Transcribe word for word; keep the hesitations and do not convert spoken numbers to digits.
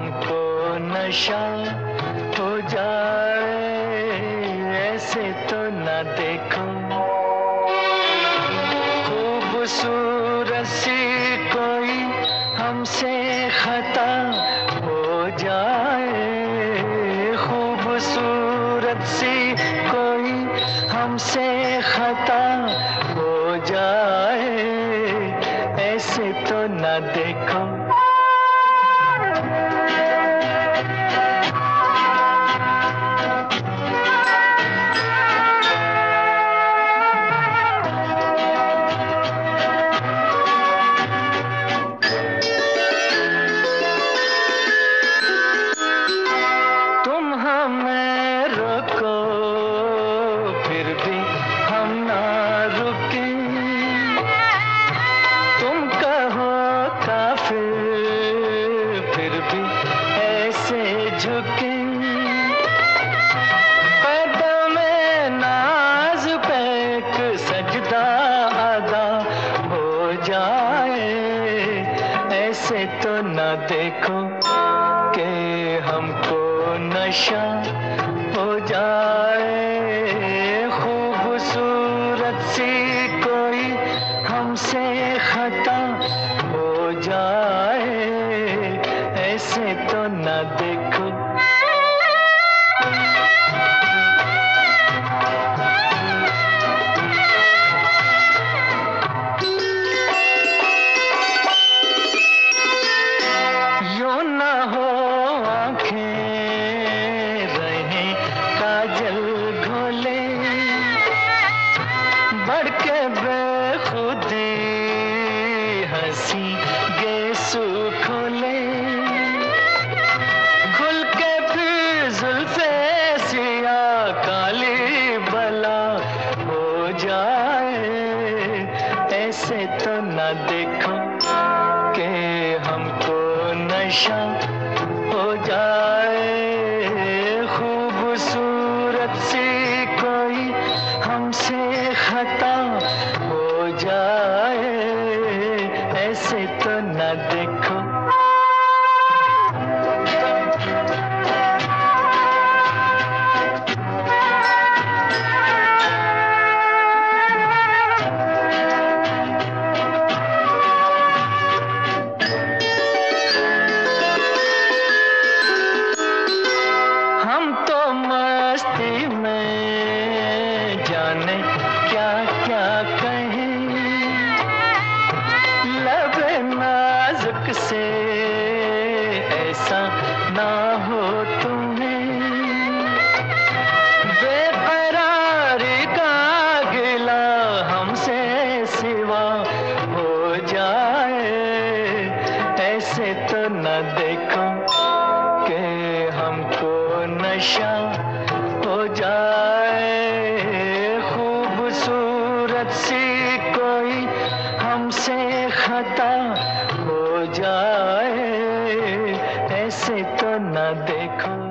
हमको नशा हो जाए, ऐसे तो न देखो। खूबसूरत सी कोई हमसे खता हो जाए, खूबसूरत सी कोई हमसे खता हो जाए, ऐसे तो न देखो। तुम हमें रोको फिर भी हम ना रुके, तुम कहो काफिर फिर भी ऐसे झुके। कदम-ए नाज़ पे एक सजदा अदा हो जाए, ऐसे तो न देखो कि हमको नशा हो जाए। खूबसूरत सी कोई हमसे खता हो जाए, ऐसे तो न देखो। यूं न हो आँखें रहें काजल घोले, बढ़ के बेखुदी हंसी गेसू खोले। खुल के फिर जुल्फे सिया काली बला हो जाए, ऐसे तो न देखो कि हमको नशा हो जाए। खूबसूरत सी कोई हमसे खता हो जाए, ऐसे तो न देखो। हम तो मस्ती में जाने क्या क्या कहें, लबे नाजुक से ऐसा ना हो तुम्हें। बेकरारी का गिला हमसे सिवा हो जाए, ऐसे तो न देखो कि हमको नशा हो जाए। खूबसूरत सी कोई हमसे खता हो जाए, ऐसे तो न देखो।